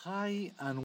Hi, and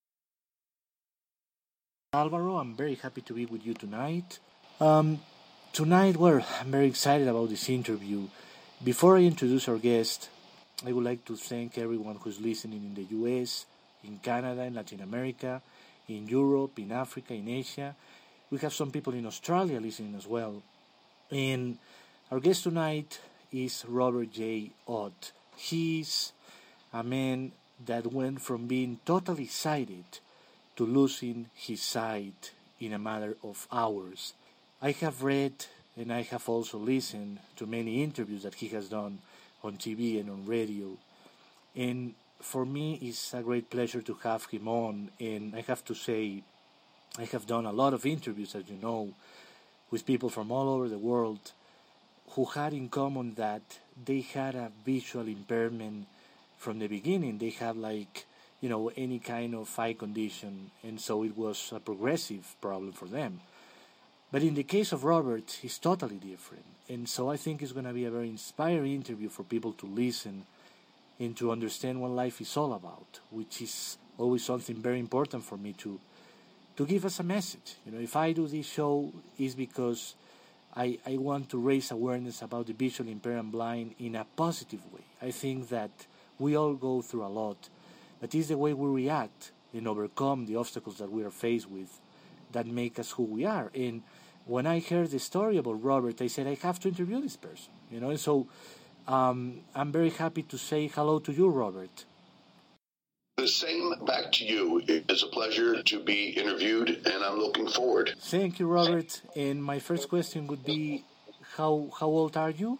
Alvaro. I'm very happy to be with you tonight. Um, Tonight, well, I'm very excited about this interview. Before I introduce our guest, I would like to thank everyone who's listening in the US, in Canada, in Latin America, in Europe, in Africa, in Asia. We have some people in Australia listening as well. And our guest tonight is Robert J. Ott. He's a man that went from being totally sighted to losing his sight in a matter of hours. I have read and I have also listened to many interviews that he has done on TV and on radio. And for me, it's a great pleasure to have him on. And I have to say, I have done a lot of interviews, as you know, with people from all over the world who had in common that they had a visual impairment from the beginning. They had any kind of eye condition, and so it was a progressive problem for them. But in the case of Robert, it's totally different. And so I think it's going to be a very inspiring interview for people to listen and to understand what life is all about, which is always something very important for me to give us a message. If I do this show, it's because I want to raise awareness about the visually impaired and blind in a positive way. I think that we all go through a lot, but it's the way we react and overcome the obstacles that we are faced with that make us who we are. And when I heard the story about Robert, I said, I have to interview this person. And so I'm very happy to say hello to you, Robert. The same back to you. It's a pleasure to be interviewed, and I'm looking forward. Thank you, Robert. And my first question would be, how old are you?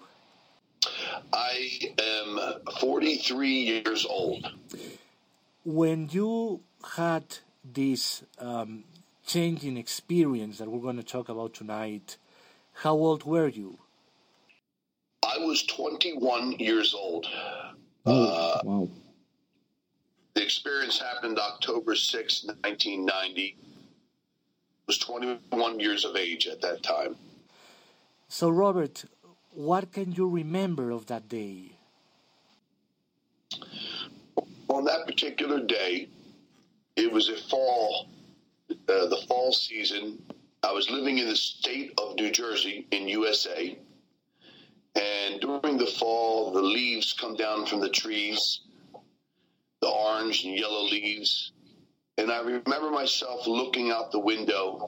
I am 43 years old. When you had this changing experience that we're going to talk about tonight, how old were you? I was 21 years old. Wow. The experience happened October 6, 1990. I was 21 years of age at that time. So, Robert, what can you remember of that day? On that particular day, it was the fall season. I was living in the state of New Jersey in USA. And during the fall, the leaves come down from the trees, the orange and yellow leaves. And I remember myself looking out the window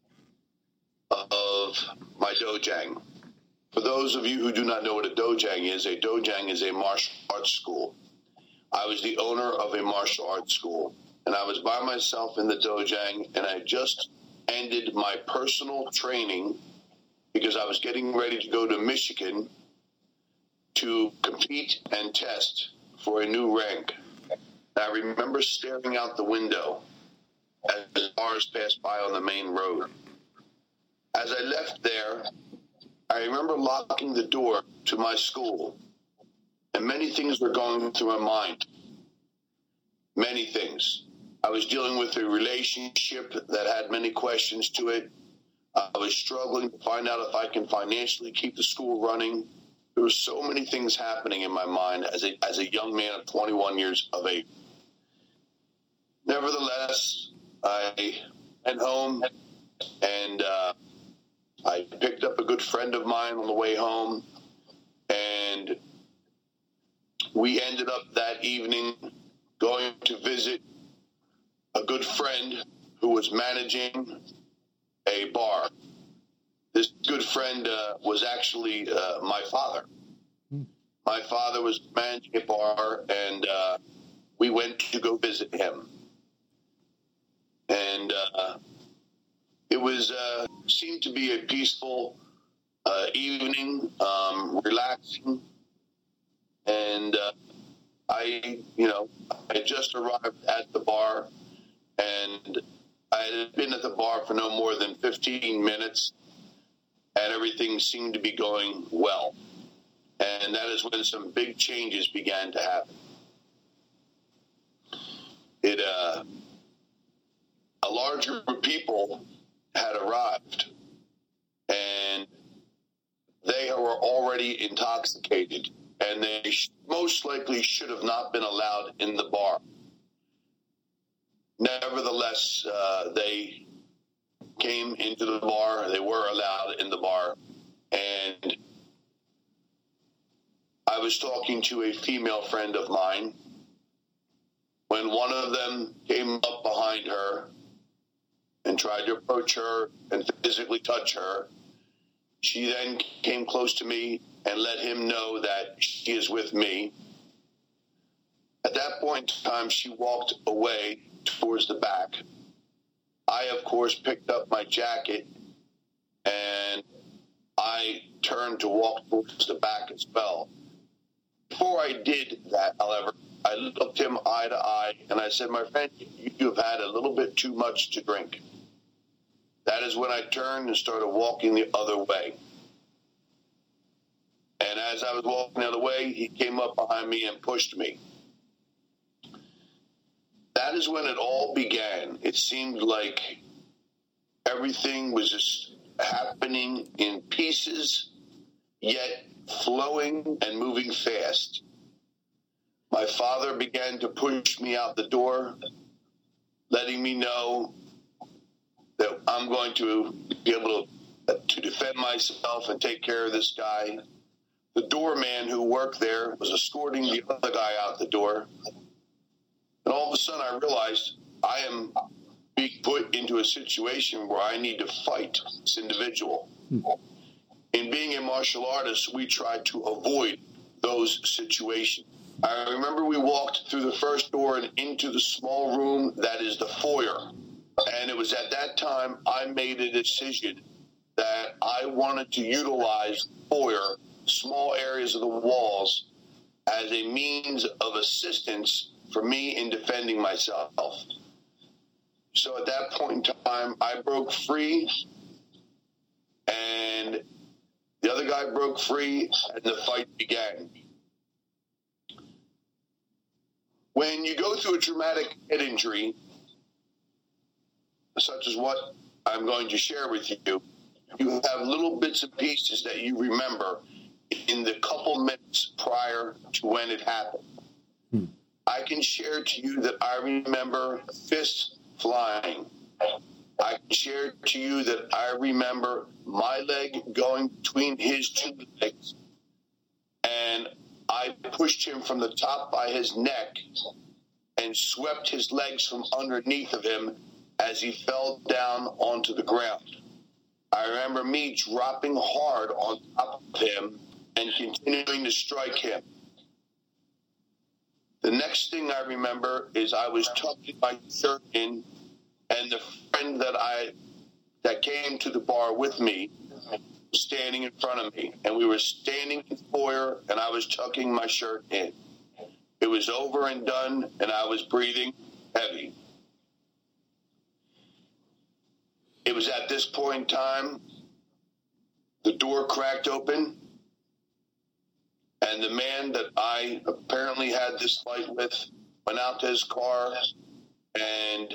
of my dojang. For those of you who do not know what a dojang is a martial arts school. I was the owner of a martial arts school, and I was by myself in the dojang, and I just ended my personal training because I was getting ready to go to Michigan to compete and test for a new rank. I remember staring out the window as cars passed by on the main road. As I left there, I remember locking the door to my school, and many things were going through my mind. Many things. I was dealing with a relationship that had many questions to it. I was struggling to find out if I can financially keep the school running. There were so many things happening in my mind as a young man of 21 years of age. Nevertheless, I went home and I picked up a good friend of mine on the way home, and we ended up that evening going to visit a good friend who was managing a bar. This good friend was actually my father. My father was managing a bar, and we went to go visit him. And it was seemed to be a peaceful evening, relaxing, and I had just arrived at the bar, and I had been at the bar for no more than 15 minutes, and everything seemed to be going well. And that is when some big changes began to happen. A large group of people had arrived, and they were already intoxicated, and they most likely should have not been allowed in the bar. nevertheless, they came into the bar. They were allowed in the bar. And I was talking to a female friend of mine when one of them came up behind her and tried to approach her and physically touch her. She then came close to me and let him know that she is with me. At that point in time, she walked away towards the back. I, of course, picked up my jacket and I turned to walk towards the back as well. Before I did that, however, I looked him eye to eye and I said, "My friend, you have had a little bit too much to drink." That is when I turned and started walking the other way. And as I was walking the other way, he came up behind me and pushed me. That is when it all began. It seemed like everything was just happening in pieces, yet flowing and moving fast. My father began to push me out the door, letting me know that I'm going to be able to defend myself and take care of this guy. The doorman who worked there was escorting the other guy out the door. And all of a sudden I realized I am being put into a situation where I need to fight this individual. In being a martial artist, we try to avoid those situations. I remember we walked through the first door and into the small room that is the foyer. And it was at that time I made a decision that I wanted to utilize the foyer, small areas of the walls, as a means of assistance for me in defending myself. So at that point in time, I broke free, and the other guy broke free, and the fight began. When you go through a traumatic head injury, such as what I'm going to share with you, you have little bits and pieces that you remember in the couple minutes prior to when it happened. I can share to you that I remember fists flying. I can share to you that I remember my leg going between his two legs, and I pushed him from the top by his neck and swept his legs from underneath of him as he fell down onto the ground. I remember me dropping hard on top of him and continuing to strike him. The next thing I remember is I was tucking my shirt in, and the friend that came to the bar with me was standing in front of me, and we were standing in the foyer, and I was tucking my shirt in. It was over and done, and I was breathing heavy. It was at this point in time, the door cracked open, and the man that I apparently had this fight with went out to his car and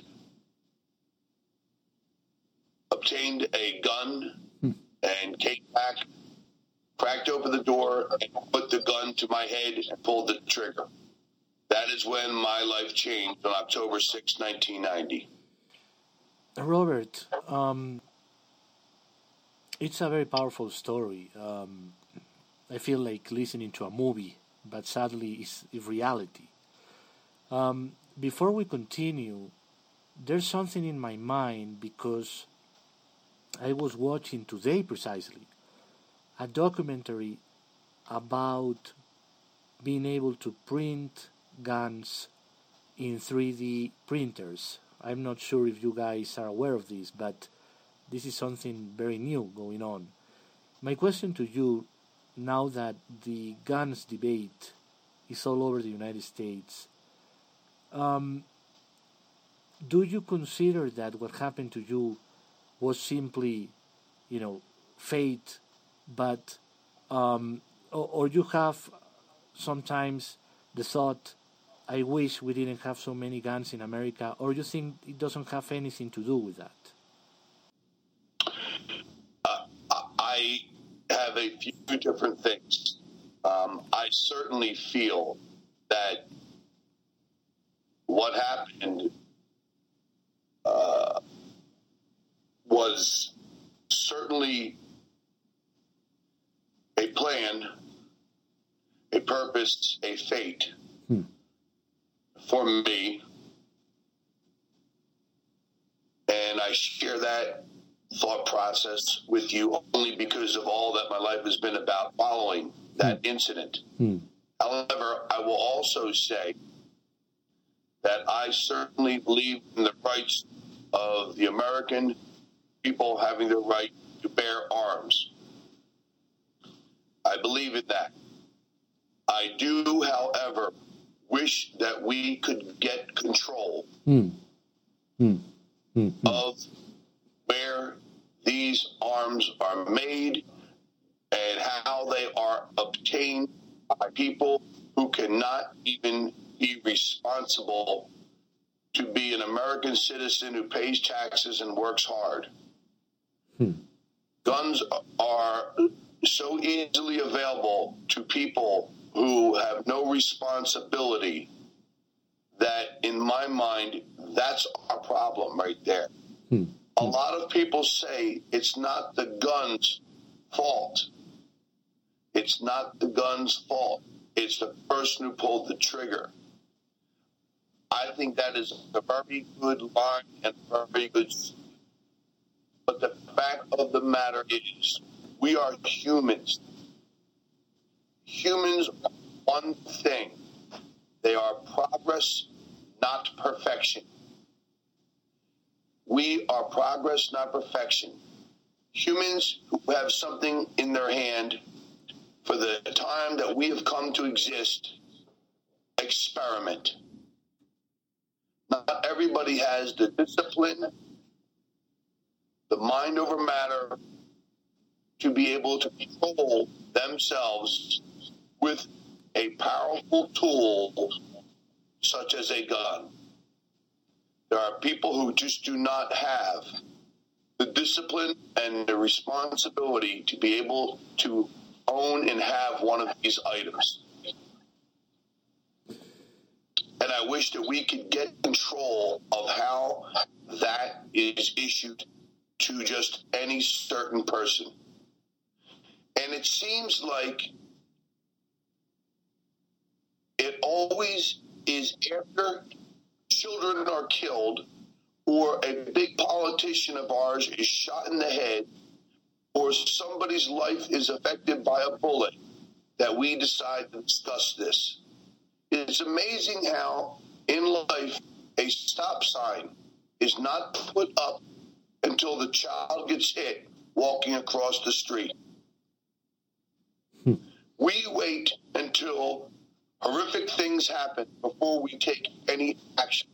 obtained a gun and came back, cracked open the door, and put the gun to my head and pulled the trigger. That is when my life changed on October 6, 1990. Robert, it's a very powerful story. I feel like listening to a movie, but sadly it's reality. Before we continue, there's something in my mind because I was watching today precisely a documentary about being able to print guns in 3D printers. I'm not sure if you guys are aware of this, but this is something very new going on. My question to you, now that the guns debate is all over the United States, do you consider that what happened to you was simply, fate, but or you have sometimes the thought, I wish we didn't have so many guns in America, or you think it doesn't have anything to do with that? I have a few different things. I certainly feel that what happened was certainly a plan, a purpose, a fate for me. And I share that thought process with you only because of all that my life has been about following that incident. However, I will also say that I certainly believe in the rights of the American people having the right to bear arms. I believe in that. I do, however, wish that we could get control of where these arms are made and how they are obtained by people who cannot even be responsible to be an American citizen who pays taxes and works hard. Guns are so easily available to people who have no responsibility that, in my mind, that's our problem right there. A lot of people say it's not the gun's fault. It's not the gun's fault. It's the person who pulled the trigger. I think that is a very good line and very good. But the fact of the matter is, we are humans. Humans are one thing. They are progress, not perfection. We are progress, not perfection. Humans who have something in their hand for the time that we have come to exist, experiment. Not everybody has the discipline, the mind over matter, to be able to control themselves with a powerful tool such as a gun. There are people who just do not have the discipline and the responsibility to be able to own and have one of these items. And I wish that we could get control of how that is issued to just any certain person. And it seems like it always is after children are killed or a big politician of ours is shot in the head or somebody's life is affected by a bullet that we decide to discuss this. It's amazing how in life a stop sign is not put up until the child gets hit walking across the street. We wait until horrific things happen before we take any action.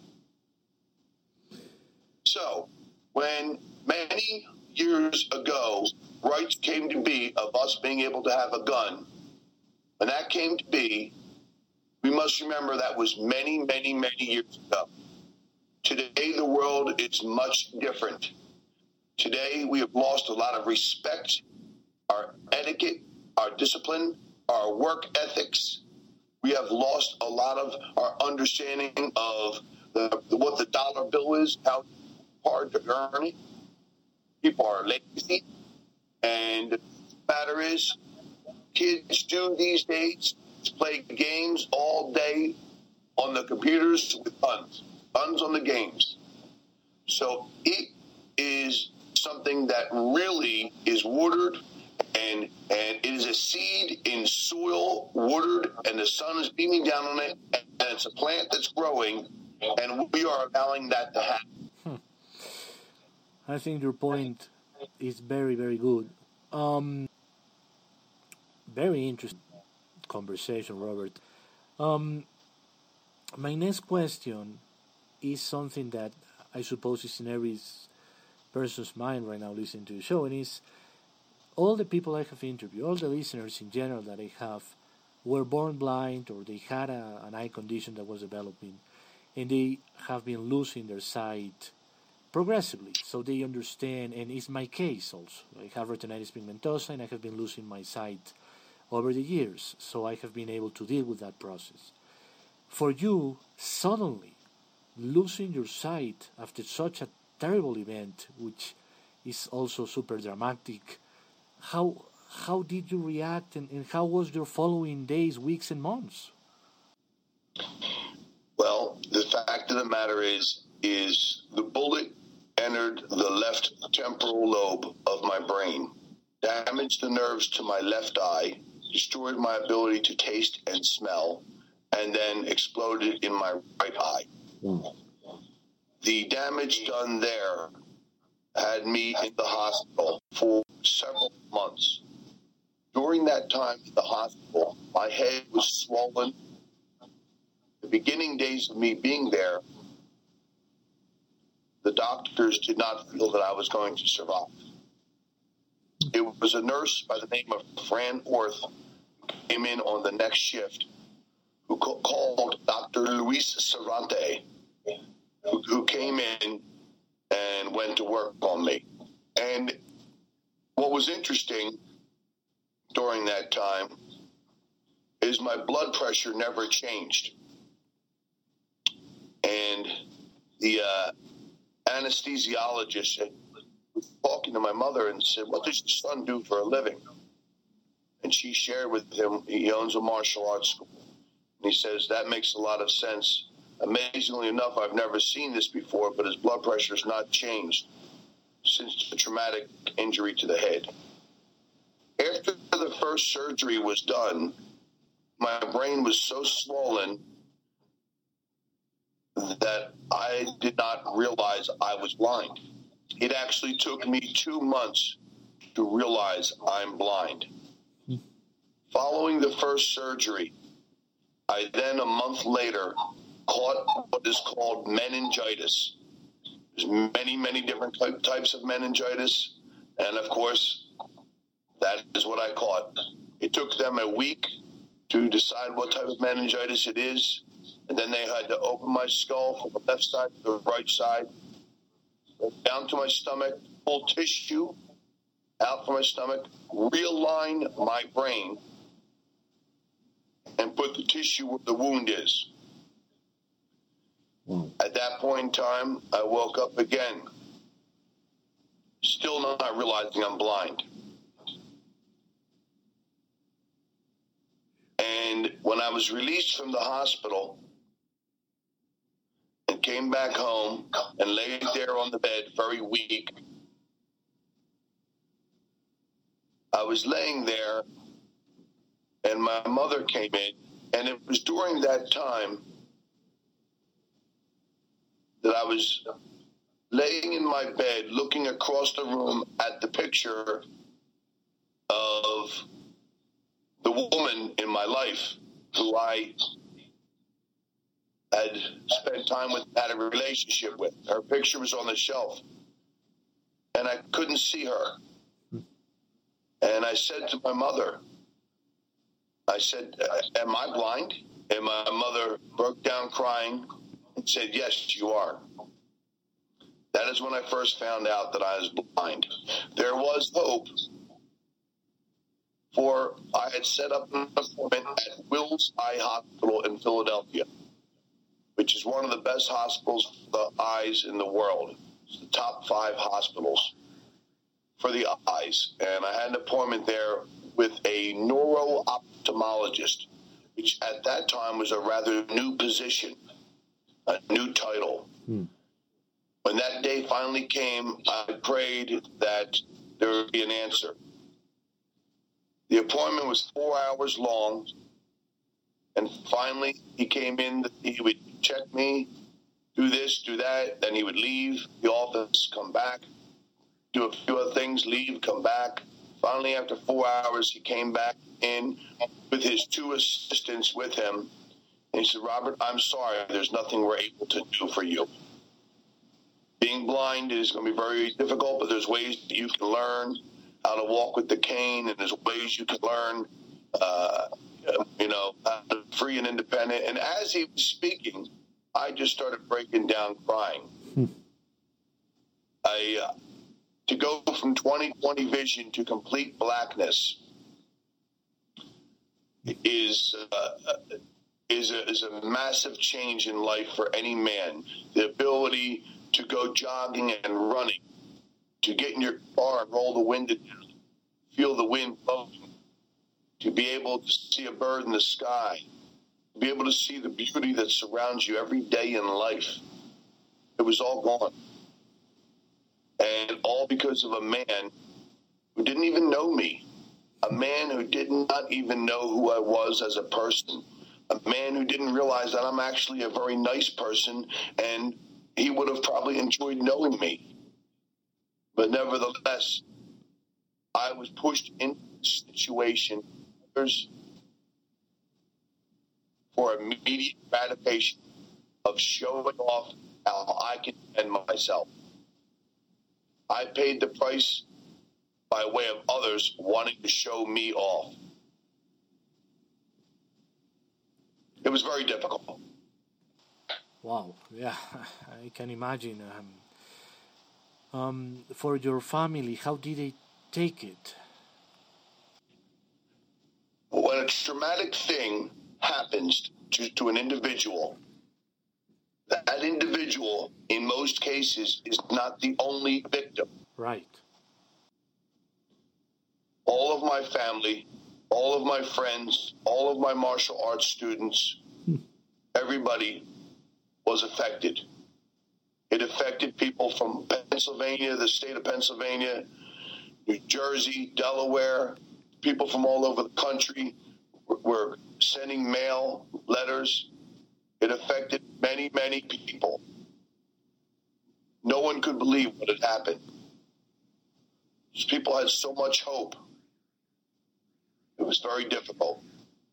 So, when many years ago rights came to be of us being able to have a gun, when that came to be, we must remember that was many, many, many years ago. Today, the world is much different. Today, we have lost a lot of respect, our etiquette, our discipline, our work ethics. We have lost a lot of our understanding of what the dollar bill is, how hard to earn it. People are lazy. And the matter is, kids do these days play games all day on the computers with guns on the games. So it is something that really is watered, and it is a seed in soil, watered, and the sun is beaming down on it, and it's a plant that's growing, and we are allowing that to happen. I think your point is very, very good. Very interesting conversation, Robert. My next question is something that I suppose is in every person's mind right now listening to the show, and is all the people I have interviewed, all the listeners in general that I have, were born blind or they had an eye condition that was developing, and they have been losing their sight progressively. So they understand, and it's my case also. I have retinitis pigmentosa, and I have been losing my sight over the years, so I have been able to deal with that process. For you, suddenly losing your sight after such a terrible event, which is also super dramatic. How did you react, and how was your following days, weeks, and months? Well, the fact of the matter is the bullet entered the left temporal lobe of my brain, damaged the nerves to my left eye, destroyed my ability to taste and smell, and then exploded in my right eye. The damage done there had me in the hospital for several months. During that time in the hospital, my head was swollen. The beginning days of me being there, the doctors did not feel that I was going to survive. It was a nurse by the name of Fran Orth who came in on the next shift, who called Dr. Luis Cervantes, who came in and went to work on me. And what was interesting during that time is my blood pressure never changed. And the anesthesiologist was talking to my mother and said, "What does your son do for a living?" And she shared with him, he owns a martial arts school. And he says, "That makes a lot of sense. Amazingly enough, I've never seen this before, but his blood pressure has not changed since the traumatic injury to the head." After the first surgery was done, my brain was so swollen that I did not realize I was blind. It actually took me 2 months to realize I'm blind. Following the first surgery, I then a month later caught what is called meningitis. There's many different types of meningitis, and of course, that is what I caught. It took them a week to decide what type of meningitis it is, and then they had to open my skull from the left side to the right side, down to my stomach, pull tissue out from my stomach, realign my brain, and put the tissue where the wound is. At that point in time, I woke up again, still not realizing I'm blind. And when I was released from the hospital and came back home and laid there on the bed very weak, I was laying there and my mother came in, and it was during that time that I was laying in my bed looking across the room at the picture of the woman in my life who I had spent time with, had a relationship with. Her picture was on the shelf, and I couldn't see her. And I said to my mother, I said, "Am I blind?" And my mother broke down crying and said, "Yes, you are." That is when I first found out that I was blind. There was hope, for I had set up an appointment at Wills Eye Hospital in Philadelphia, which is one of the best hospitals for the eyes in the world. It's the top 5 hospitals for the eyes. And I had an appointment there with a neuro-ophthalmologist, which at that time was a rather new position, a new title. When that day finally came, I prayed that there would be an answer. The appointment was 4 hours long, and finally he came in. He would check me, do this, do that, then he would leave the office, come back, do a few other things, leave, come back. Finally, after 4 hours, he came back in with his 2 assistants with him, and he said, "Robert, I'm sorry, there's nothing we're able to do for you. Being blind is going to be very difficult, but there's ways that you can learn how to walk with the cane, and there's ways you can learn, how to be free and independent." And as he was speaking, I just started breaking down crying. To go from 20/20 vision to complete blackness is a massive change in life for any man. The ability to go jogging and running to get in your car and roll the window down, feel the wind blowing, to be able to see a bird in the sky, to be able to see the beauty that surrounds you every day in life. It was all gone. And all because of a man who didn't even know me, a man who did not even know who I was as a person, a man who didn't realize that I'm actually a very nice person, and he would have probably enjoyed knowing me. But nevertheless, I was pushed into a situation for immediate gratification of showing off how I can defend myself. I paid the price by way of others wanting to show me off. It was very difficult. Wow, yeah, I can imagine. For your family, how did they take it? When a traumatic thing happens to an individual, that individual, in most cases, is not the only victim. Right. All of my family, all of my friends, all of my martial arts students, everybody was affected. It affected people from Pennsylvania, the state of Pennsylvania, New Jersey, Delaware. People from all over the country were sending mail, letters. It affected many, many people. No one could believe what had happened. People had so much hope. It was very difficult.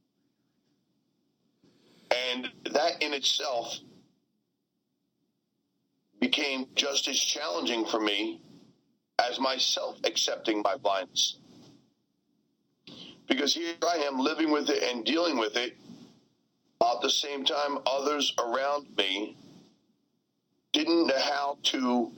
And that in itself became just as challenging for me as myself accepting my blindness. Because here I am living with it and dealing with it. At the same time, others around me didn't know how to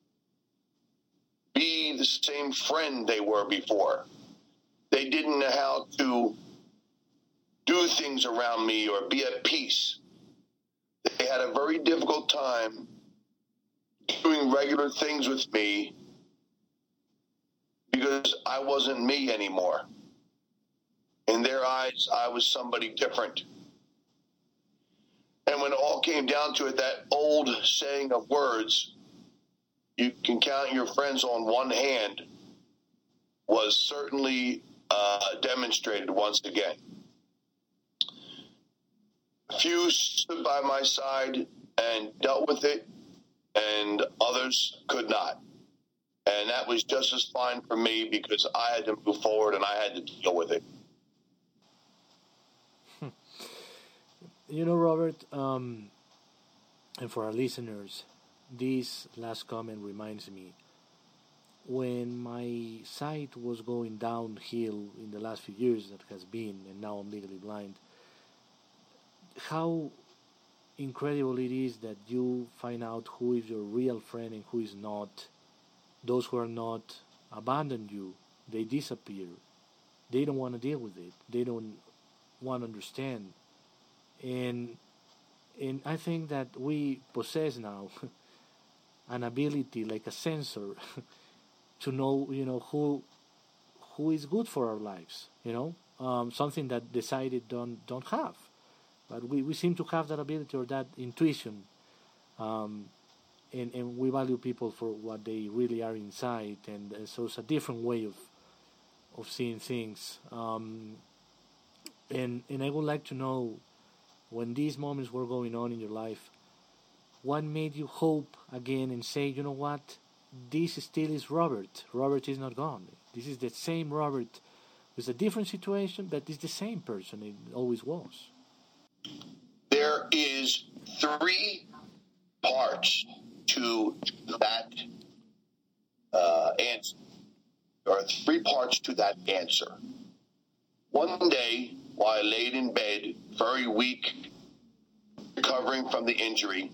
be the same friend they were before. They didn't know how to do things around me or be at peace. They had a very difficult time doing regular things with me because I wasn't me anymore. In their eyes, I was somebody different. And when it all came down to it, that old saying of words, you can count your friends on one hand, was certainly demonstrated once again. Few stood by my side and dealt with it, and others could not. And that was just as fine for me because I had to move forward and I had to deal with it. You know, Robert, and for our listeners, this last comment reminds me when my sight was going downhill in the last few years that has been, and now I'm legally blind, how incredible it is that you find out who is your real friend and who is not. Those who are not abandon you, they disappear. They don't want to deal with it. They don't want to understand. And I think that we possess now an ability, like a sensor, to know, who is good for our lives. Something that decided don't have, but we seem to have that ability or that intuition, and we value people for what they really are inside, and so it's a different way of seeing things. And I would like to know, when these moments were going on in your life, what made you hope again and say, you know what, this still is Robert. Robert is not gone. This is the same Robert with a different situation, but it's the same person it always was. There is 3 parts to that answer. There are 3 parts to that answer. One day, while I laid in bed, very weak, recovering from the injury,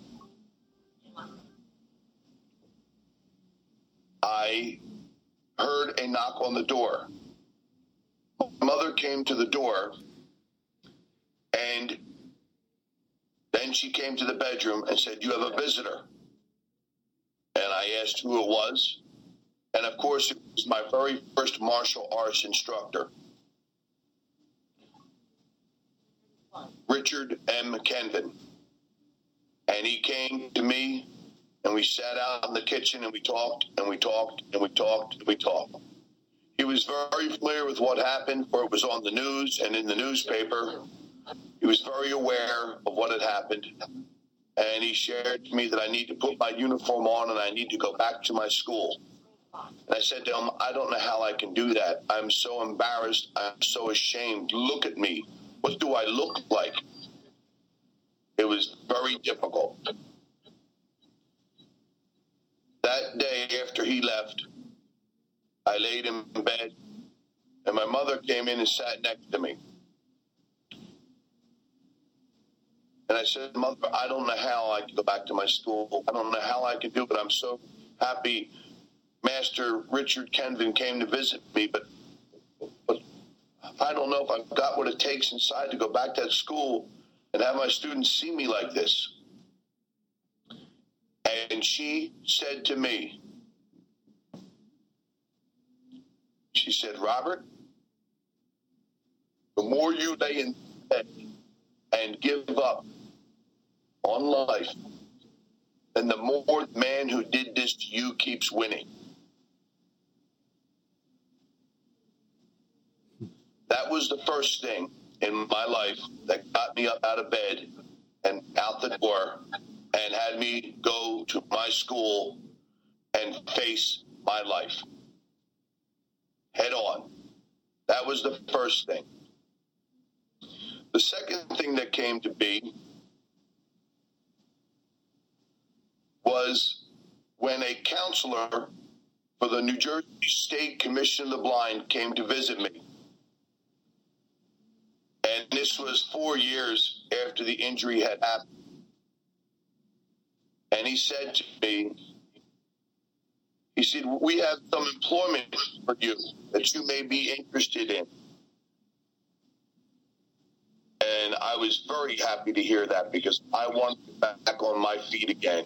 I heard a knock on the door. My mother came to the door, and then she came to the bedroom and said, "You have a visitor." And I asked who it was, And of course, it was my very first martial arts instructor, Richard M. Kenvin. And he came to me, and we sat out in the kitchen, and we talked, and we talked, and we talked, and we talked. He was very familiar with what happened, for it was on the news and in the newspaper. He was very aware of what had happened. And he shared to me that I need to put my uniform on and I need to go back to my school. And I said to him, I don't know how I can do that. I'm so embarrassed. I'm so ashamed. Look at me. What do I look like? It was very difficult. That day after he left, I laid in bed, and my mother came in and sat next to me. And I said, Mother, I don't know how I can go back to my school. I don't know how I can do it. I'm so happy Master Richard Kenvin came to visit me, but I don't know if I've got what it takes inside to go back to that school and have my students see me like this. And she said to me, she said, Robert, the more you lay in bed and give up on life, then the more the man who did this to you keeps winning. That was the first thing in my life that got me up out of bed and out the door and had me go to my school and face my life head on. That was the first thing. The second thing that came to be was when a counselor for the New Jersey State Commission of the Blind came to visit me. And this was 4 years after the injury had happened. And he said to me, he said, we have some employment for you that you may be interested in. And I was very happy to hear that because I wanted to get back on my feet again.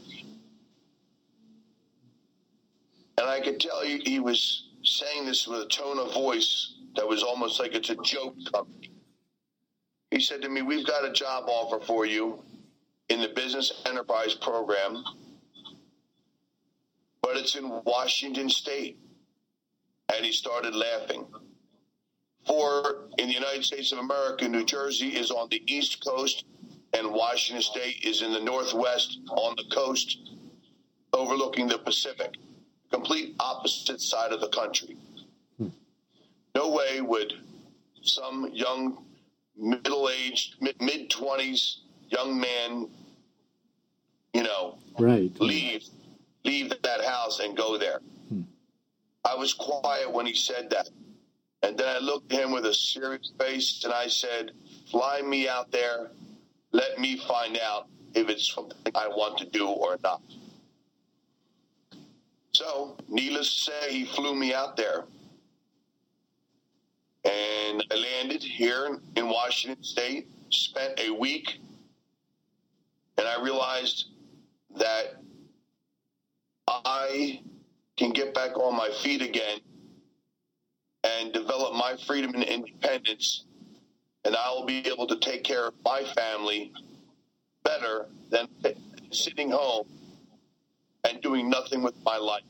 And I could tell he was saying this with a tone of voice that was almost like it's a joke coming. He said to me, we've got a job offer for you in the Business Enterprise Program, but it's in Washington State. And he started laughing. For in the United States of America, New Jersey is on the East Coast and Washington State is in the Northwest on the coast overlooking the Pacific, complete opposite side of the country. No way would some young, middle-aged, mid-20s young man, leave that house and go there. I was quiet when he said that. And then I looked at him with a serious face and I said, fly me out there. Let me find out if it's something I want to do or not. So, needless to say, he flew me out there. And I landed here in Washington State, spent a week, and I realized that I can get back on my feet again and develop my freedom and independence, and I'll be able to take care of my family better than sitting home and doing nothing with my life.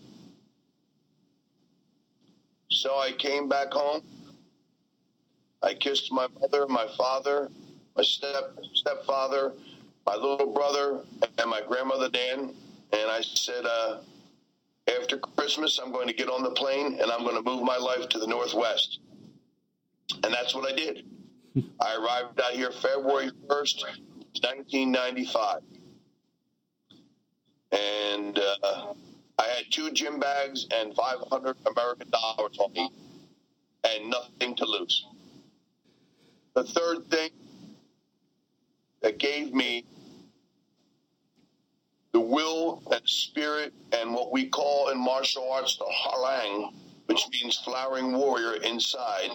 So I came back home. I kissed my mother, my father, my stepfather, my little brother, and my grandmother, Dan. And I said, after Christmas, I'm going to get on the plane and I'm going to move my life to the Northwest. And that's what I did. I arrived out here February 1st, 1995. And I had 2 gym bags and $500 American dollars on me and nothing to lose. The third thing that gave me the will and spirit and what we call in martial arts the halang, which means flowering warrior inside,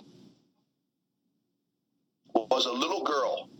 was a little girl.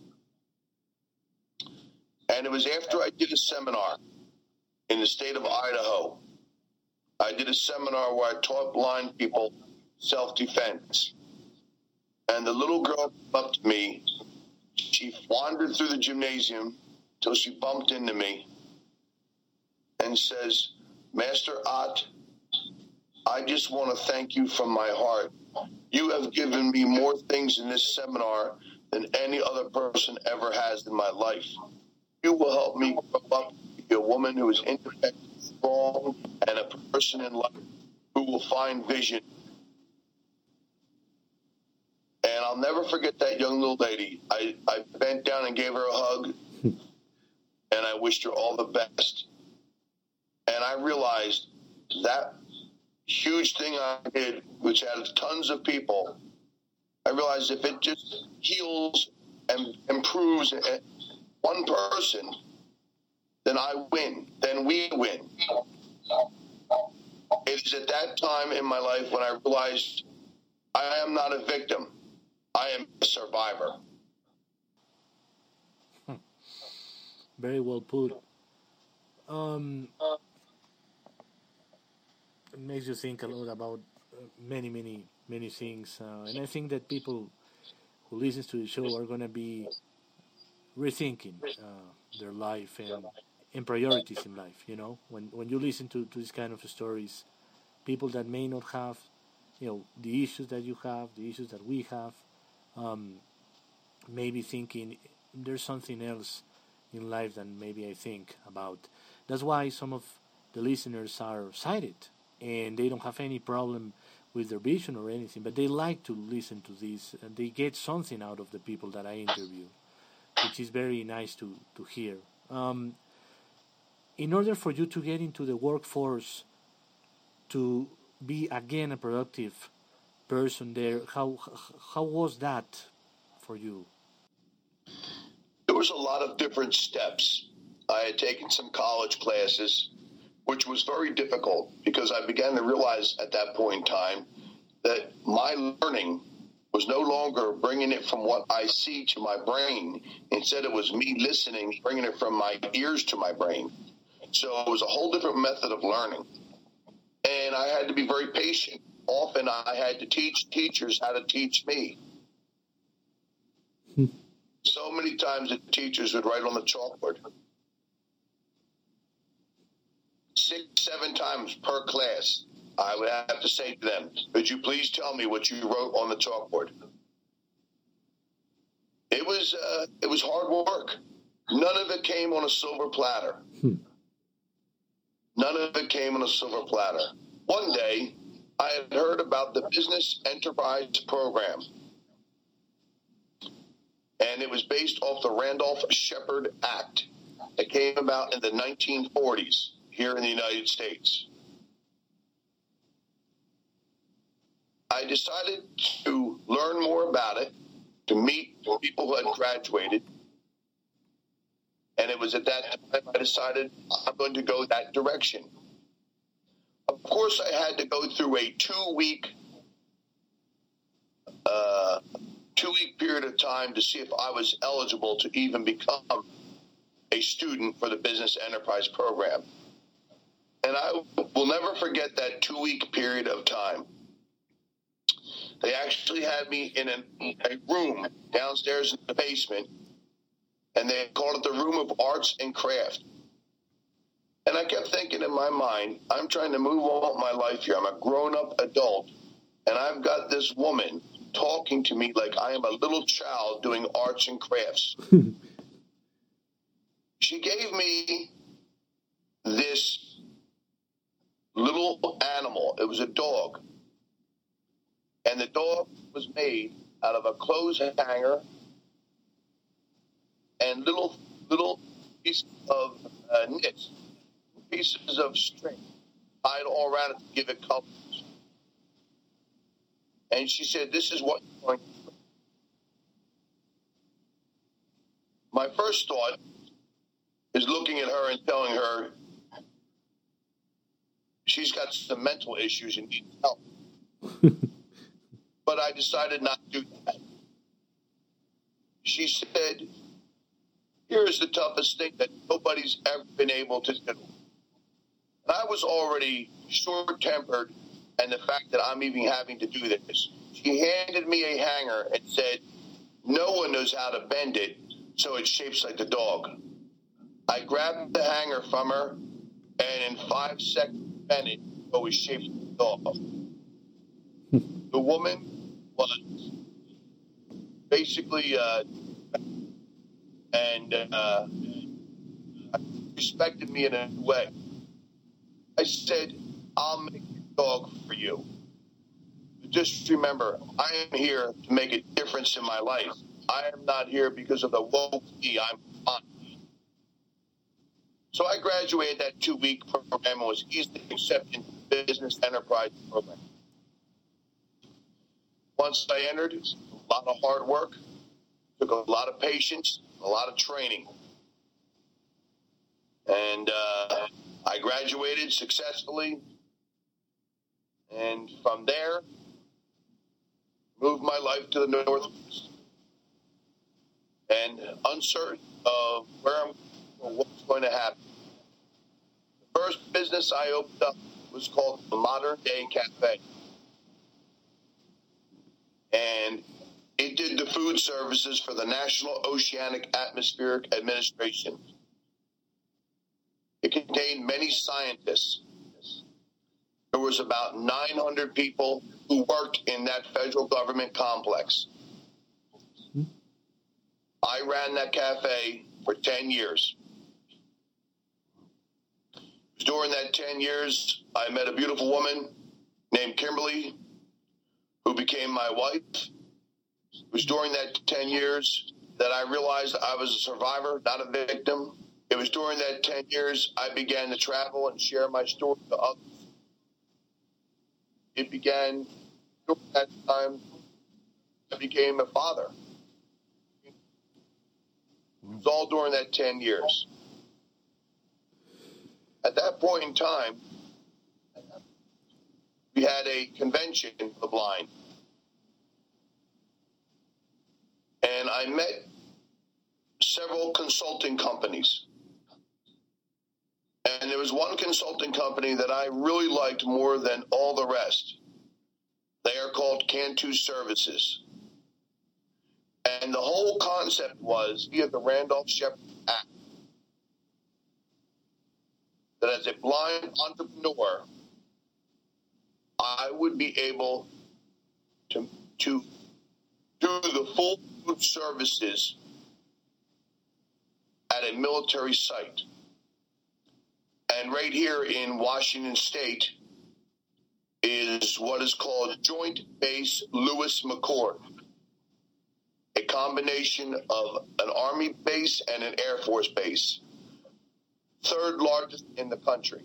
And it was after I did a seminar in the state of Idaho I did a seminar where I taught blind people self-defense. And the little girl came up to me. She wandered through the gymnasium till she bumped into me and says, "Master Ott, I just want to thank you from my heart. You have given me more things in this seminar than any other person ever has in my life. You will help me grow up to be a woman who is independent, strong, and a person in life who will find vision." And I'll never forget that young little lady. I bent down and gave her a hug, and I wished her all the best. And I realized that huge thing I did, which had tons of people, I realized if it just heals and improves one person, then I win. Then we win. It is at that time in my life when I realized I am not a victim. I am a survivor. Very well put. It makes you think a lot about many, many, many things, and I think that people who listen to the show are going to be rethinking their life and priorities in life. You know, when you listen to this kind of stories, people that may not have, the issues that you have, the issues that we have, maybe thinking there's something else in life than maybe I think about. That's why some of the listeners are sighted and they don't have any problem with their vision or anything, but they like to listen to this and they get something out of the people that I interview, which is very nice to hear. In order for you to get into the workforce, to be again a productive person there, how was that for you? There was a lot of different steps. I had taken some college classes, which was very difficult because I began to realize at that point in time that my learning was no longer bringing it from what I see to my brain. Instead, it was me listening, bringing it from my ears to my brain. So it was a whole different method of learning. And I had to be very patient. Often I had to teach teachers how to teach me. So many times the teachers would write on the chalkboard 6, 7 times per class. I would have to say to them, "Could you please tell me what you wrote on the chalkboard?" It was hard work. None of it came on a silver platter. None of it came on a silver platter. One day, I had heard about the Business Enterprise Program, and it was based off the Randolph-Shepard Act that came about in the 1940s here in the United States. I decided to learn more about it, to meet people who had graduated, and it was at that time I decided I'm going to go that direction. Of course, I had to go through a two-week period of time to see if I was eligible to even become a student for the Business Enterprise Program. And I will never forget that 2-week period of time. They actually had me in a room downstairs in the basement, and they called it the Room of Arts and Craft. And I kept thinking in my mind, I'm trying to move on my life here. I'm a grown-up adult, and I've got this woman talking to me like I am a little child doing arts and crafts. She gave me this little animal. It was a dog. And the dog was made out of a clothes hanger and little pieces of knit, pieces of string tied all around it to give it colors. And she said, "This is what you're going to do." My first thought is looking at her and telling her she's got some mental issues and needs help. But I decided not to do that. She said, "Here's the toughest thing that nobody's ever been able to do." And I was already short-tempered, and the fact that I'm even having to do this. She handed me a hanger and said, "No one knows how to bend it, so it shapes like the dog." I grabbed the hanger from her, and in 5 seconds, bent it so it was shaped like the dog. The woman was basically respected me in a way. I said, "I'll make a dog for you. But just remember, I am here to make a difference in my life. I am not here because of the woke me. I'm fine." So I graduated that 2-week program and was easily accepted into the business enterprise program. Once I entered, it was a lot of hard work, took a lot of patience, a lot of training. And I graduated successfully. And from there, moved my life to the Northeast. And uncertain of where I'm or what's going to happen. The first business I opened up was called the Modern Day Cafe. And it did the food services for the National Oceanic Atmospheric Administration. It contained many scientists. There was about 900 people who worked in that federal government complex. I ran that cafe for 10 years. During that 10 years, I met a beautiful woman named Kimberly, who became my wife. It was during that 10 years that I realized I was a survivor, not a victim. It was during that 10 years I began to travel and share my story to others. It began during that time I became a father. It was all during that 10 years. At that point in time, we had a convention for the blind. And I met several consulting companies. And there was one consulting company that I really liked more than all the rest. They are called Cantu Services. And the whole concept was via the Randolph-Shepard Act that as a blind entrepreneur, I would be able to do the full food services at a military site. And right here in Washington State is what is called Joint Base Lewis McChord, a combination of an Army base and an Air Force base, third largest in the country.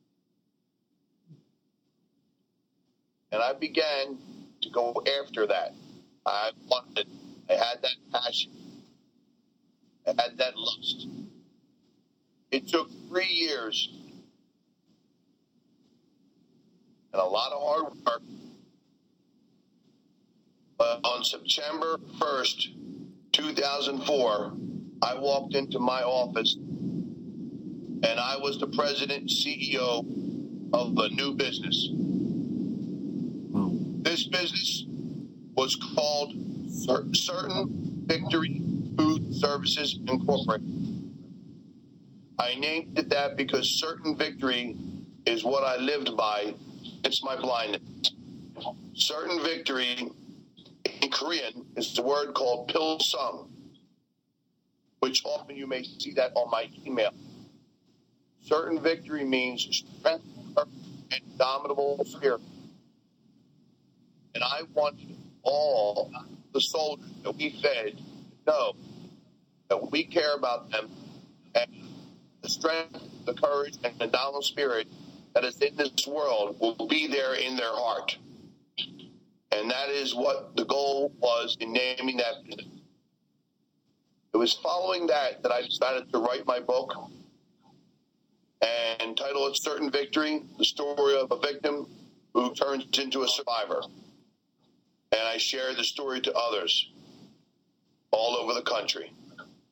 And I began to go after that. I had that passion. I had that lust. It took 3 years and a lot of hard work. But on September 1st, 2004, I walked into my office and I was the president and CEO of a new business. This business was called Certain Victory Food Services Incorporated. I named it that because Certain Victory is what I lived by since my blindness. Certain Victory in Korean is the word called Pilsung, which often you may see that on my email. Certain Victory means strength and indomitable spirit. And I wanted all the soldiers that we fed to know that we care about them and the strength, the courage, and the indomitable spirit that is in this world will be there in their heart. And that is what the goal was in naming that business. It was following that I decided to write my book and title it Certain Victory, the story of a victim who turns into a survivor. And I shared the story to others all over the country.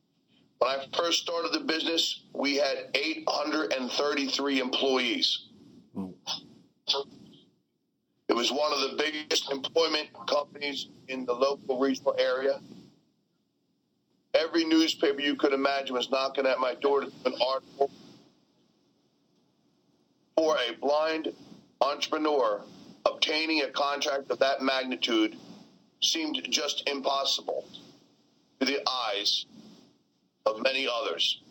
When I first started the business, we had 833 employees. Oh. It was one of the biggest employment companies in the local regional area. Every newspaper you could imagine was knocking at my door to do an article. For a blind entrepreneur, obtaining a contract of that magnitude seemed just impossible to the eyes of many others.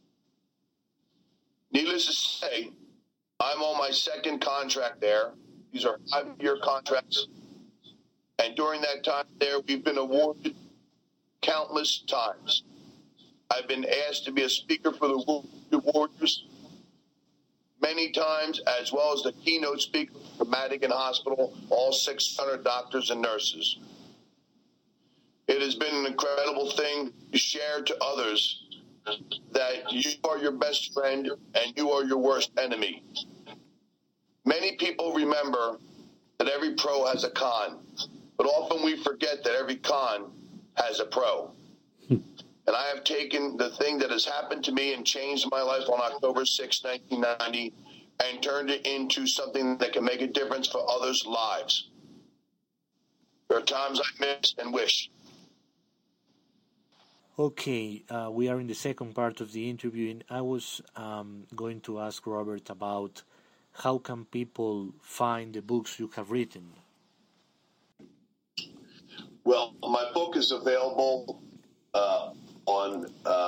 Needless to say, I'm on my second contract there. These are 5-year contracts. And during that time there, we've been awarded countless times. I've been asked to be a speaker for the Wounded Warriors many times, as well as the keynote speaker for Madigan Hospital, all 600 doctors and nurses. It has been an incredible thing to share to others that you are your best friend and you are your worst enemy. Many people remember that every pro has a con, but often we forget that every con has a pro. And I have taken the thing that has happened to me and changed my life on October 6, 1990, and turned it into something that can make a difference for others' lives. There are times I miss and wish. Okay, we are in the second part of the interview, and I was going to ask Robert about how can people find the books you have written? Well, my book is available on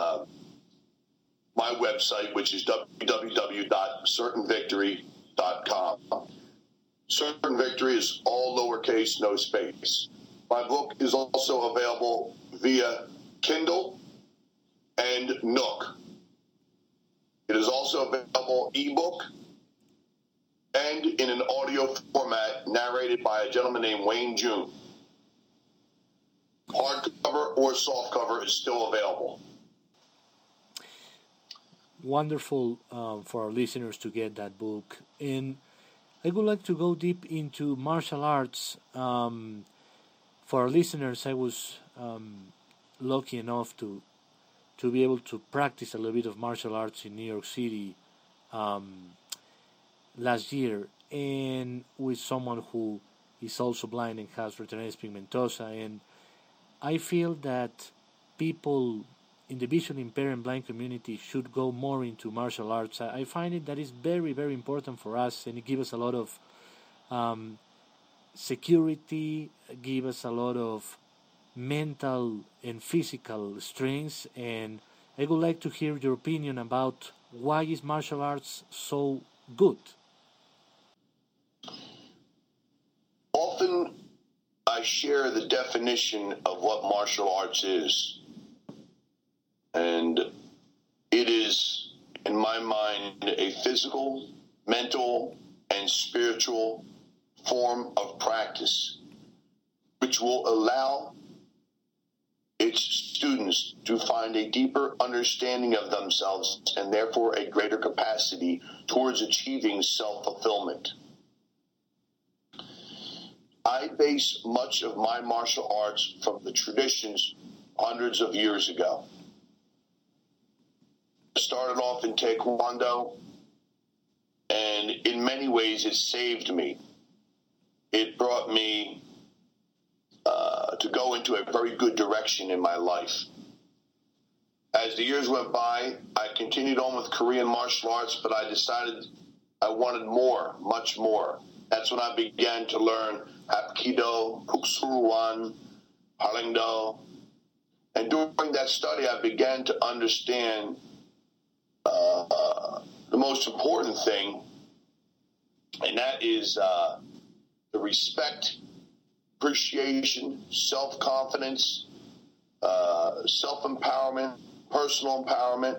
my website, which is www.certainvictory.com. Certain Victory is all lowercase, no space. My book is also available via Kindle and Nook. It is also available ebook and in an audio format narrated by a gentleman named Wayne June. Hardcover or softcover is still available. Wonderful for our listeners to get that book. And I would like to go deep into martial arts. For our listeners, I was lucky enough to be able to practice a little bit of martial arts in New York City last year, and with someone who is also blind and has retinitis pigmentosa. And I feel that people in the visually impaired and blind community should go more into martial arts. I find it that is very, very important for us, and it gives us a lot of security, give us a lot of mental and physical strength. And I would like to hear your opinion about why is martial arts so good? Often I share the definition of what martial arts is. And it is, in my mind, a physical, mental, and spiritual form of practice which will allow its students to find a deeper understanding of themselves and therefore a greater capacity towards achieving self-fulfillment. I base much of my martial arts from the traditions hundreds of years ago. I started off in Taekwondo, and in many ways it saved me. It brought me to go into a very good direction in my life. As the years went by, I continued on with Korean martial arts, but I decided I wanted more, much more. That's when I began to learn Hapkido, Kuksuruwan, Hallangdo. And during that study, I began to understand the most important thing, and that is the respect, appreciation, self-confidence, self-empowerment, personal empowerment.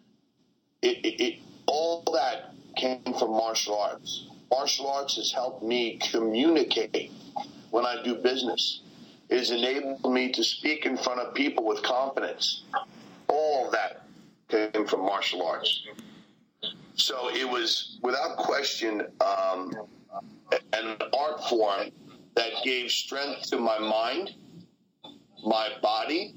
All that came from martial arts. Martial arts has helped me communicate when I do business. It has enabled me to speak in front of people with confidence. All that came from martial arts. So it was, without question, an art form that gave strength to my mind, my body,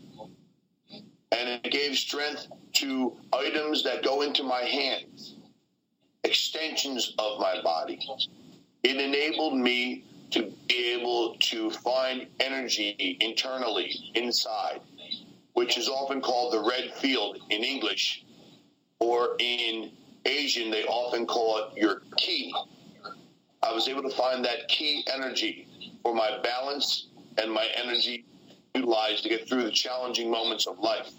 and it gave strength to items that go into my hands. extensions of my body. It enabled me to be able to find energy internally inside, which is often called the red field in English, or in Asian, they often call it your ki. I was able to find that key energy for my balance and my energy utilized to get through the challenging moments of life.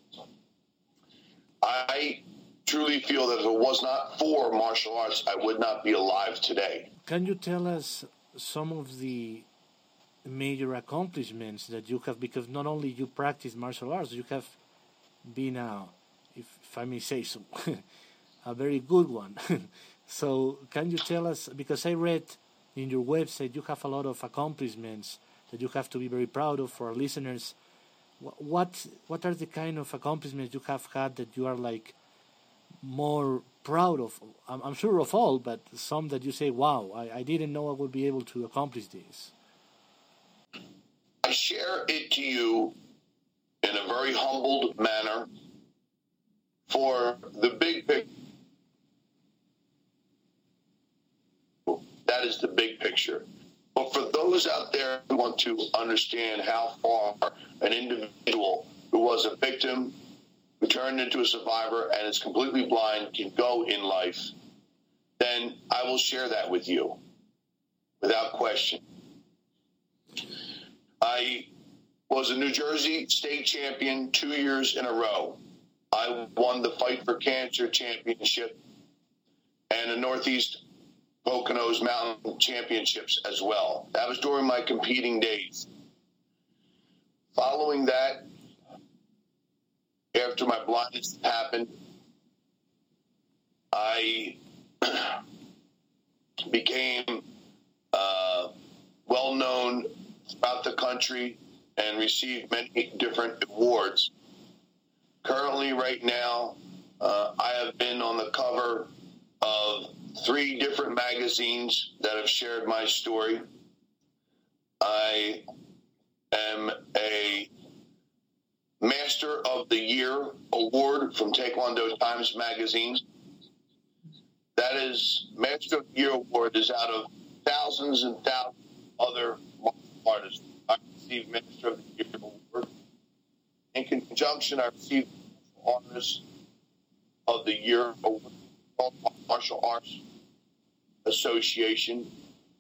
I truly feel that if it was not for martial arts, I would not be alive today. Can you tell us some of the major accomplishments that you have, because not only you practice martial arts, you have been if I may say so, a very good one. So can you tell us, because I read in your website you have a lot of accomplishments that you have to be very proud of for our listeners. What are the kind of accomplishments you have had that you are like more proud of? I'm sure of all, but some that you say, wow, I didn't know I would be able to accomplish this. I share it to you in a very humbled manner for the big picture. That is the big picture. But for those out there who want to understand how far an individual who was a victim, who turned into a survivor and is completely blind can go in life, then I will share that with you without question. I was a New Jersey state champion 2 years in a row. I won the Fight for Cancer Championship and the Northeast Poconos Mountain Championships as well. That was during my competing days. Following that, after my blindness happened, I became well-known throughout the country and received many different awards. Currently, right now, I have been on the cover of 3 different magazines that have shared my story. I am a Master of the Year award from Taekwondo Times Magazine. That is, Master of the Year award is out of thousands and thousands of other artists. I received Master of the Year award. In conjunction, I received Artist of the Year award called Martial Arts Association.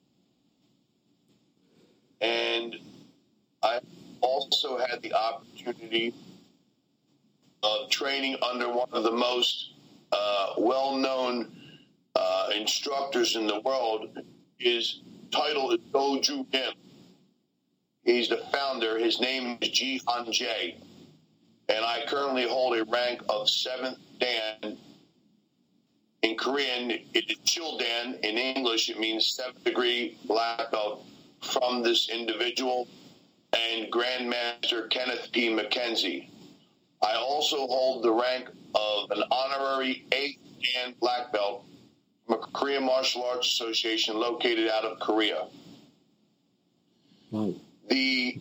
And I also had the opportunity of training under one of the most well-known instructors in the world. His title is Do Ju Kim. He's the founder. His name is Ji Han Jae. And I currently hold a rank of 7th Dan. In Korean, it is Childan. In English, it means 7th degree black belt from this individual, and Grandmaster Kenneth P. McKenzie. I also hold the rank of an honorary 8th Dan black belt from a Korean Martial Arts Association located out of Korea. Wow. The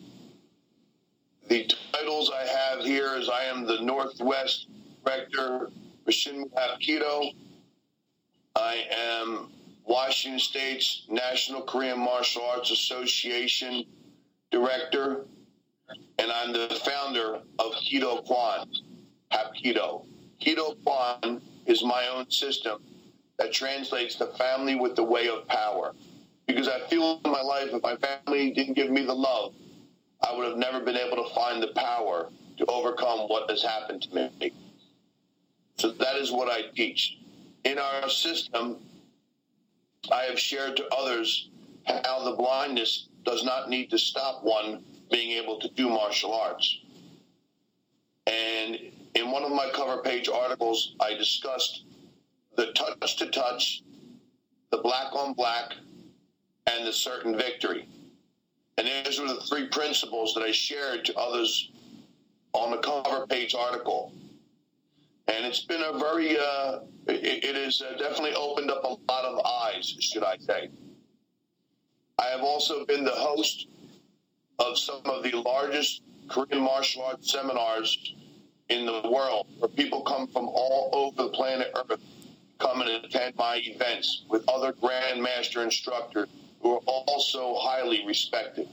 titles I have here is I am the Northwest Director for Shinmu Hapkido. I am Washington State's National Korean Martial Arts Association Director, and I'm the founder of Kido Kwan, Hapkido. Kido Kwan is my own system that translates to family with the way of power. Because I feel in my life, if my family didn't give me the love, I would have never been able to find the power to overcome what has happened to me. So that is what I teach. In our system, I have shared to others how the blindness does not need to stop one being able to do martial arts. And in one of my cover page articles, I discussed the touch-to-touch, the black-on-black, and the certain victory. And those were the 3 principles that I shared to others on the cover page article. And it's been a very, it has definitely opened up a lot of eyes, should I say. I have also been the host of some of the largest Korean martial arts seminars in the world, where people come from all over the planet Earth, come and attend my events with other Grandmaster instructors who are also highly respected.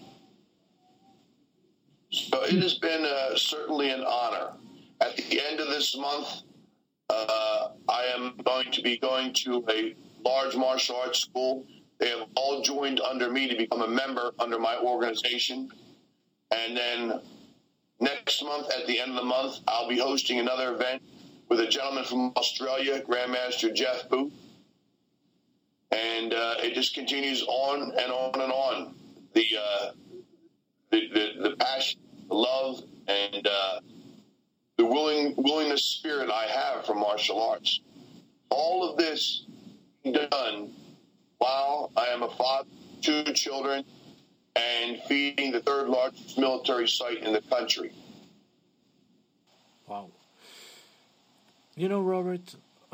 So it has been certainly an honor. At the end of this month, I am going to be going to a large martial arts school. They have all joined under me to become a member under my organization. And then next month, at the end of the month, I'll be hosting another event with a gentleman from Australia, Grandmaster Jeff Booth. And it just continues on and on and on. The passion, the love, and the willingness spirit I have for martial arts. All of this done while I am a father of 2 children and feeding the 3rd largest military site in the country. Wow. You know, Robert,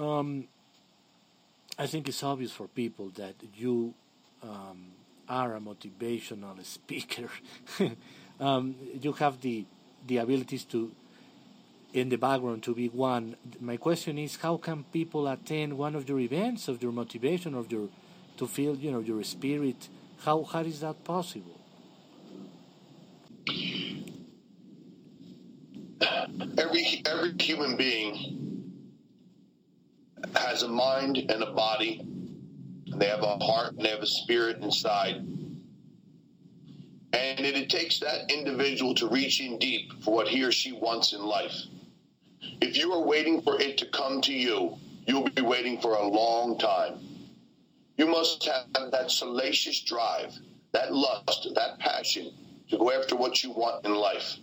I think it's obvious for people that you are a motivational speaker. You have the abilities to, in the background, to be one. My question is, how can people attend one of your events, of your motivation, of your, to feel, you know, your spirit? How is that possible? Every human being has a mind and a body, and they have a heart and they have a spirit inside. And it takes that individual to reach in deep for what he or she wants in life. If you are waiting for it to come to you, you'll be waiting for a long time. You must have that salacious drive, that lust, that passion to go after what you want in life.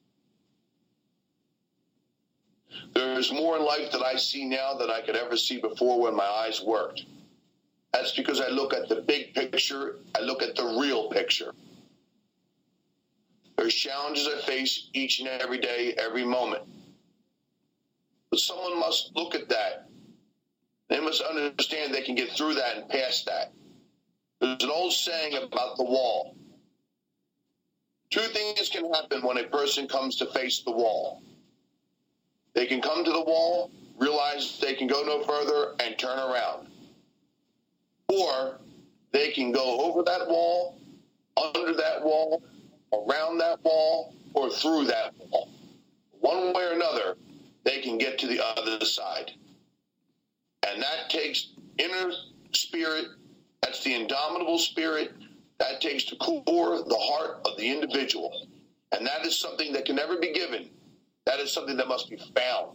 There's more in life that I see now than I could ever see before when my eyes worked. That's because I look at the big picture, I look at the real picture. There's challenges I face each and every day, every moment. But someone must look at that. They must understand they can get through that and past that. There's an old saying about the wall. 2 things can happen when a person comes to face the wall. They can come to the wall, realize they can go no further, and turn around. Or they can go over that wall, under that wall, around that wall, or through that wall. One way or another, they can get to the other side. And that takes inner spirit, that's the indomitable spirit, that takes the core, the heart of the individual. And that is something that can never be given. That is something that must be found.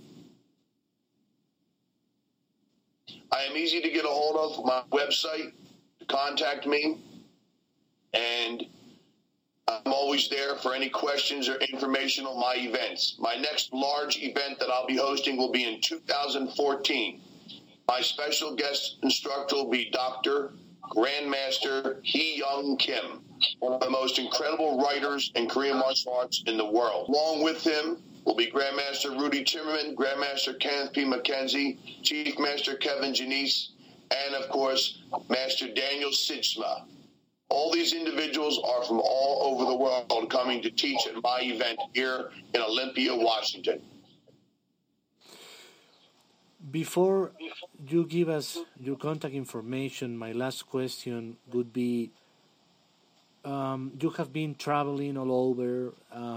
I am easy to get a hold of. My website, to contact me. And I'm always there for any questions or information on my events. My next large event that I'll be hosting will be in 2014. My special guest instructor will be Dr. Grandmaster Hee Young Kim, one of the most incredible writers in Korean martial arts in the world. Along with him will be Grandmaster Rudy Timmerman, Grandmaster Kenneth P. McKenzie, Chief Master Kevin Janice, and, of course, Master Daniel Sidsma. All these individuals are from all over the world coming to teach at my event here in Olympia, Washington. Before you give us your contact information, my last question would be, you have been traveling all over.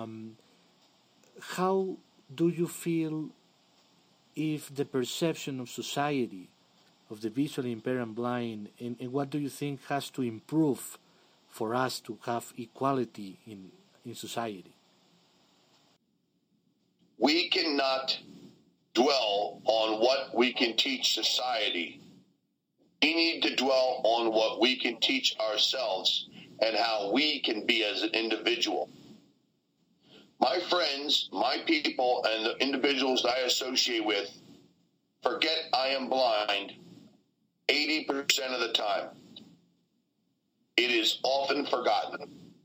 How do you feel if the perception of society, of the visually impaired and blind, and what do you think has to improve for us to have equality in society? We cannot dwell on what we can teach society. We need to dwell on what we can teach ourselves and how we can be as an individual. My friends, my people, and the individuals that I associate with forget I am blind 80% of the time. It is often forgotten.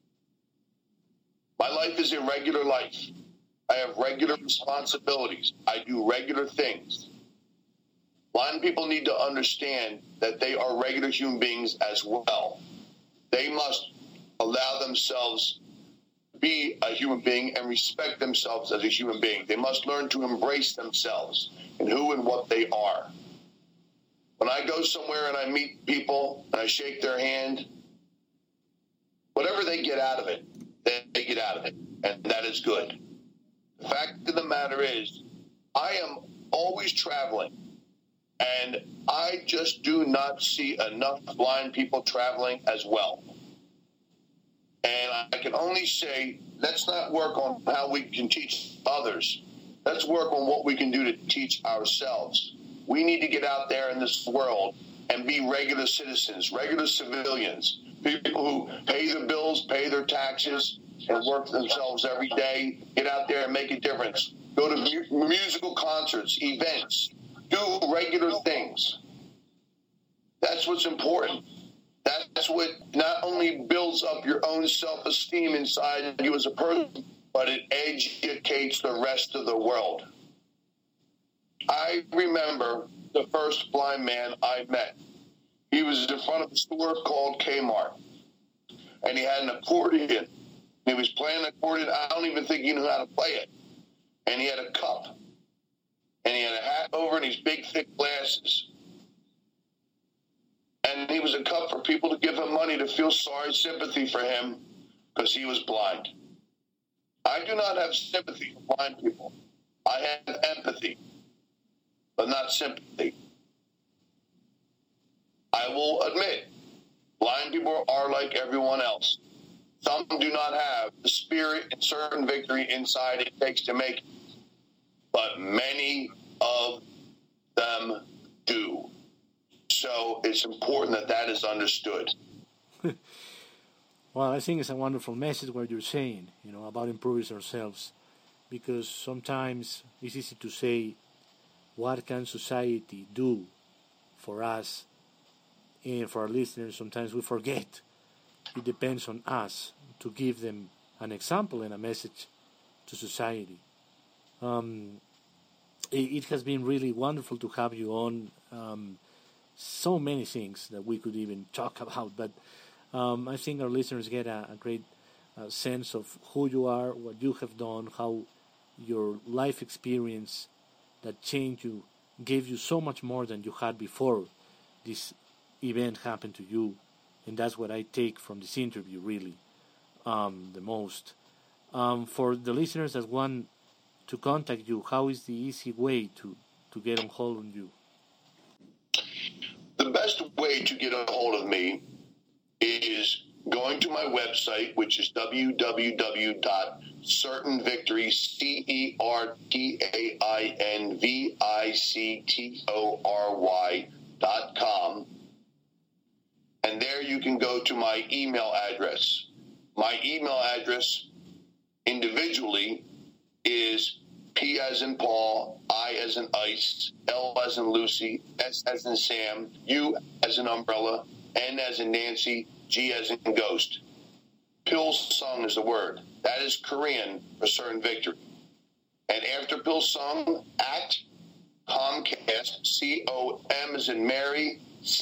My life is a regular life. I have regular responsibilities. I do regular things. Blind people need to understand that they are regular human beings as well. They must allow themselves to be a human being and respect themselves as a human being. They must learn to embrace themselves and who and what they are. When I go somewhere and I meet people and I shake their hand, whatever they get out of it, they get out of it, and that is good. The fact of the matter is, I am always traveling, and I just do not see enough blind people traveling as well. And I can only say, let's not work on how we can teach others. Let's work on what we can do to teach ourselves. We need to get out there in this world and be regular citizens, regular civilians, people who pay their bills, pay their taxes, and work themselves every day. Get out there and make a difference. Go to musical concerts, events, do regular things. That's what's important. That's what not only builds up your own self-esteem inside you as a person, but it educates the rest of the world. I remember the first blind man I met. He was in front of a store called Kmart, and he had an accordion. He was playing an accordion. I don't even think he knew how to play it. And he had a cup, and he had a hat over and these big, thick glasses. And he was a cup for people to give him money to feel sorry, sympathy for him, because he was blind. I do not have sympathy for blind people. I have empathy, but not sympathy. I will admit, blind people are like everyone else. Some do not have the spirit and certain victory inside it takes to make it, but many of them do. So it's important that that is understood. Well, I think it's a wonderful message what you're saying, about improving ourselves. Because sometimes it's easy to say, what can society do for us? And for our listeners, sometimes we forget. It depends on us to give them an example and a message to society. It has been really wonderful to have you on. So many things that we could even talk about, but I think our listeners get a great sense of who you are, what you have done, how your life experience that changed you, gave you so much more than you had before this event happened to you, and that's what I take from this interview really the most. For the listeners that want to contact you, how is the easy way to get on hold on you? The best way to get a hold of me is going to my website, which is certainvictory.com, and there you can go to my email address. My email address individually is P as in Paul, I as in ice, L as in Lucy, S as in Sam, U as in umbrella, N as in Nancy, G as in ghost. Pilsung is the word. That is Korean for certain victory. And after Pilsung, at Comcast, COM as in Mary,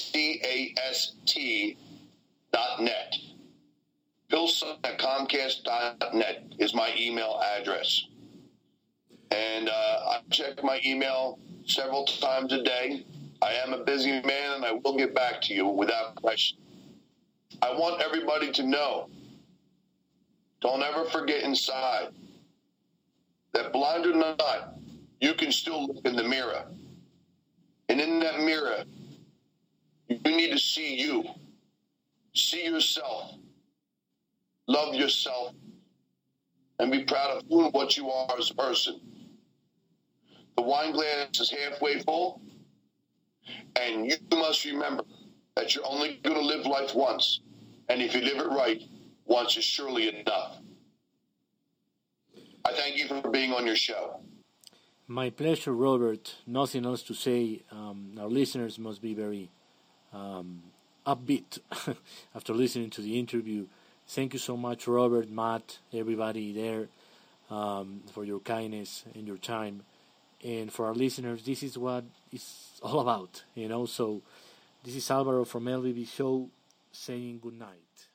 CAST.net. Pilsung at Comcast.net is my email address. And I check my email several times a day. I am a busy man, and I will get back to you without question. I want everybody to know, don't ever forget inside that blind or not, you can still look in the mirror. And in that mirror, you need to see you. See yourself. Love yourself. And be proud of who and what you are as a person. The wine glass is halfway full, and you must remember that you're only going to live life once, and if you live it right, once is surely enough. I thank you for being on your show. My pleasure, Robert. Nothing else to say. Our listeners must be very upbeat after listening to the interview. Thank you so much, Robert, Matt, everybody there, for your kindness and your time. And for our listeners, this is what it's all about, So this is Alvaro from LBB Show saying good night.